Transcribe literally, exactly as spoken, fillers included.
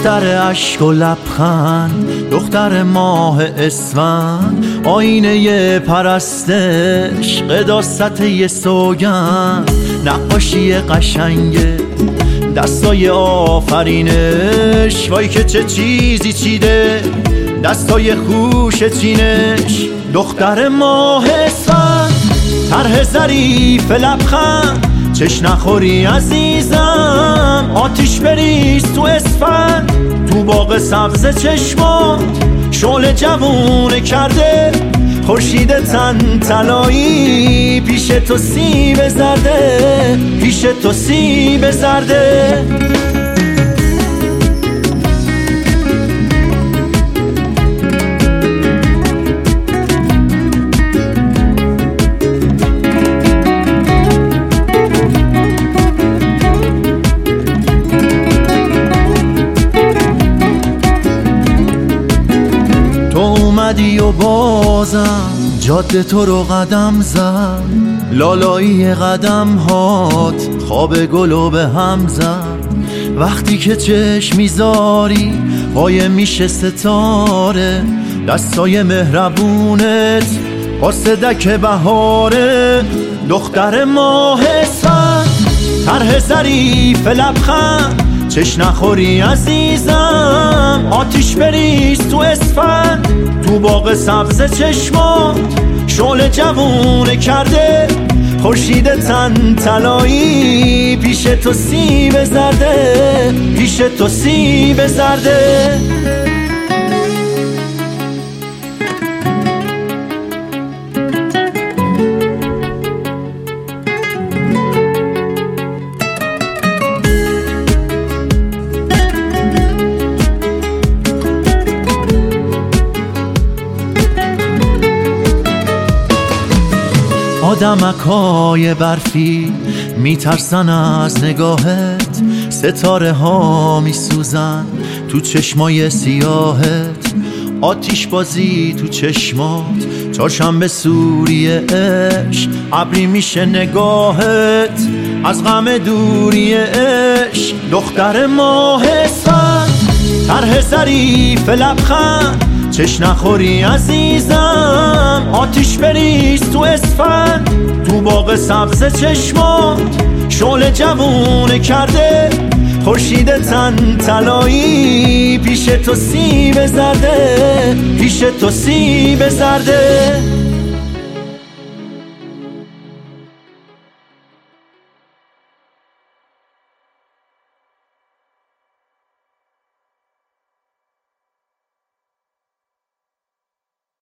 دختر اشک و لبخند، دختر ماه اسفند، آینه پرستش، قداست یه سوگند، نقاشی قشنگه دستای آفرینش، وای که چه چیزی چیده دستای خوش چینش. دختر ماه اسفند، طرح ظریف لبخند، چش نخوری عزیزم، آتیش بریز تو اسفند، تو باغ سبز چشمات شعله جوونه کرده خورشید تن طلایی، پیش تو سیب زرده، پیش تو سیب زرده. تو اومدی و بازم جاده تو رو قدم زد، لالایی قدم هات خواب گلو به هم زد. وقتی که چشم میذاری پای میشه ستاره، دستای مهربونت قاصدک بهاره. دختر ماه اسفند، طرح ظریف لبخند، چش نخوری عزیزم، آتیش بریز تو اسفند، تو باغ سبز چشمات شعله جوونه کرده خورشید تن طلایی، پیش تو سیب زرده، پیش تو سیب زرده. آدمکای برفی میترسن از نگاهت، ستاره ها میسوزن تو چشمای سیاهت، آتیش بازی تو چشمات، چهارشنبه سوری عشق، ابری میشه نگاهت از غم دوری عشق. دختر ماه اسفند، طرح ظریف لبخند، چش نخوری عزیزم، آتیش بریز تو اسفند، تو باغ سبز چشمات شعله جوونه کرده خورشید تن طلایی، پیش تو سیب زرده، پیش تو سیب زرده.